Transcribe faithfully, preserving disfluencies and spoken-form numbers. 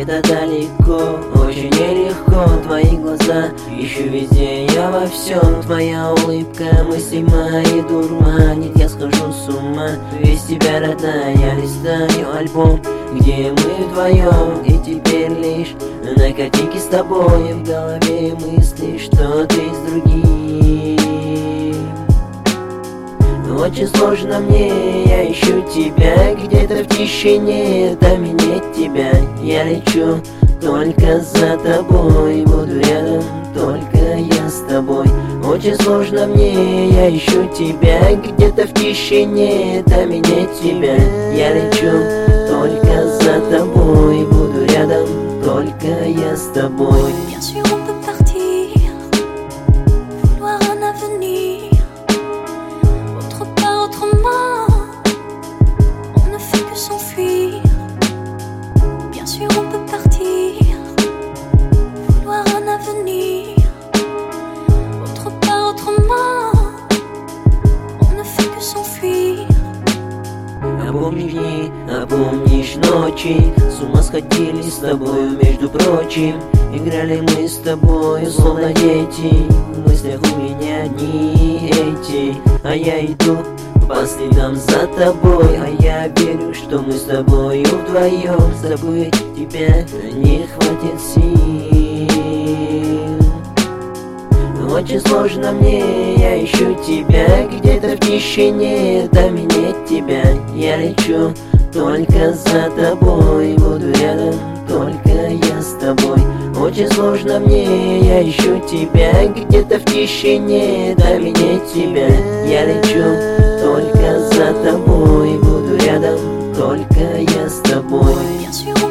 где-то далеко, очень нелегко. Твои глаза, ищу везде, я во всем. Твоя улыбка, мысли мои дурманит, я схожу с ума. Без тебя, родная, я листаю альбом, где мы вдвоем, и теперь лишь на картинке с тобой. В голове мысли, что ты с другим. Очень сложно мне, я ищу тебя где-то в тишине, там и нет тебя. Я лечу только за тобой, буду рядом, только я с тобой. Очень сложно мне, я ищу тебя где-то в тишине, там и нет тебя. Я лечу только за тобой, буду рядом, только я с тобой. Bien sûr on peut partir, vouloir un avenir autre part, autrement, on ne fait que s'enfuir. Bien sûr on peut partir, vouloir un avenir autre part, autrement, on ne fait que s'enfuir. Напомни дни, напомнишь ночи, с ума сходили с тобою, между прочим. Играли мы с тобою, словно дети, в мыслях у меня одни эти. А я иду по следам за тобой, а я верю, что мы с тобою вдвоем. Забыть тебя не хватит сил. Очень сложно мне, я ищу тебя где-то в тишине, там и нет тебя. Я лечу только за тобой, буду рядом, только я с тобой. Очень сложно мне, я ищу тебя где-то в тишине, там и нет тебя. Я лечу только за тобой, буду рядом, только я с тобой. Bien sûr